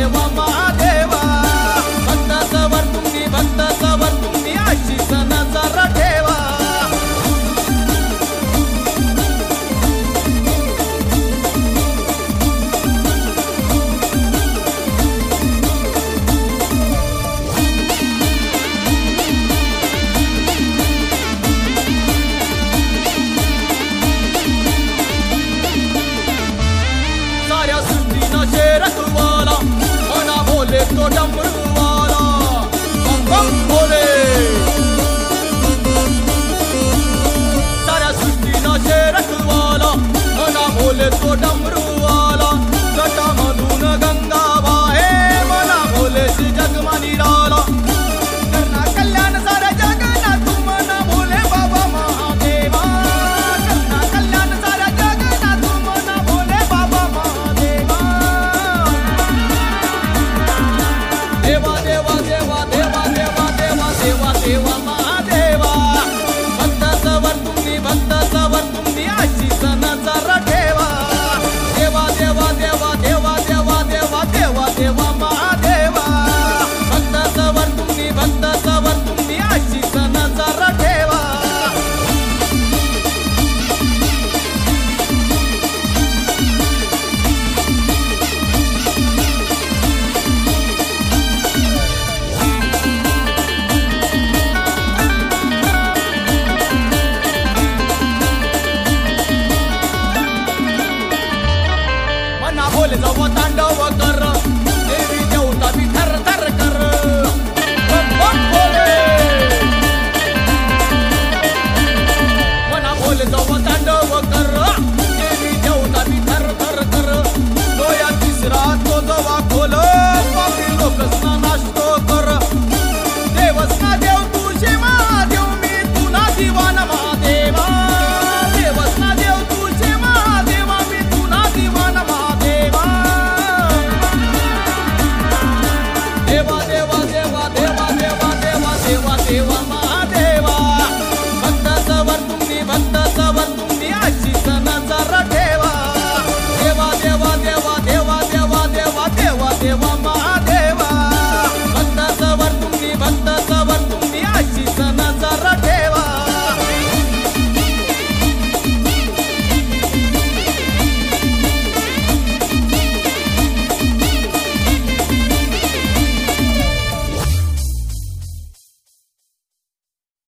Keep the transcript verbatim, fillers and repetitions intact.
देवा महादेवा भक्त सवर तुम्ही भक्त सवर तुम्ही अशी सण जरा ठेवा साऱ्या सृष्टीनं शेरखवाला मना बोले तो डमरूवाला बम बम बोले साऱ्या सृष्टीनं शेरखवाला मना बोले तो डमरूवाला जटामधून गंगा वाहे मना बोले श्री जगमा निराला करना कल्याण साऱ्या जगन्नाथ तू मना बोले बाबा महादेवा करना कल्याण साऱ्या जगन्नाथ तू मना बोले बाबा महादेवा देवा देवा देवा देवा देवा देवा देवा देवा महादेवा भक्त सवर तुम्ही भक्त सवर तुम्ही अशी सण जरा ठेवा देवा देवा देवा देवा देवा देवा देवा देवा महादेवा भक्त सवर तुम्ही भक्त सवर तुम्ही अशी सण जरा ठेवा मना बोले जाऊ तांडव